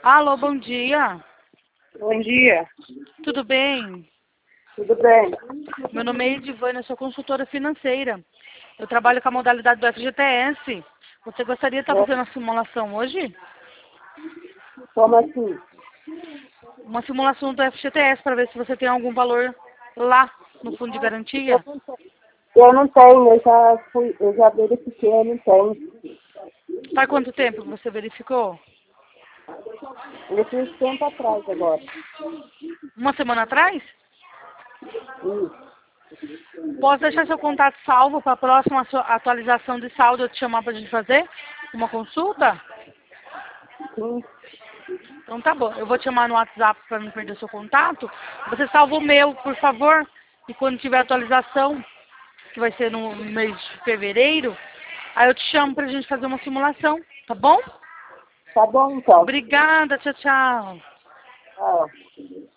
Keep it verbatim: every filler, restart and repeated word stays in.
Alô, bom dia. Bom dia. Tudo bem? Tudo bem? Meu nome é Edivânia, eu sou consultora financeira. Eu trabalho com a modalidade do F G T S. Você gostaria de estar fazendo uma simulação hoje? Como assim? Uma simulação do F G T S para ver se você tem algum valor lá no fundo de garantia? Eu não tenho, eu já fui, eu já verifiquei, eu não tenho. Faz quanto tempo que você verificou? Eu fiz tempo atrás agora. Uma semana atrás? Isso. Posso deixar seu contato salvo para a próxima su- atualização de saldo eu te chamar para a gente fazer uma consulta? Sim. Então tá bom, eu vou te chamar no WhatsApp para não perder seu contato. Você salva o meu, por favor, e quando tiver atualização, que vai ser no mês de fevereiro, aí eu te chamo para a gente fazer uma simulação, tá bom? Tá bom então. Obrigada, tchau, tchau. Ah.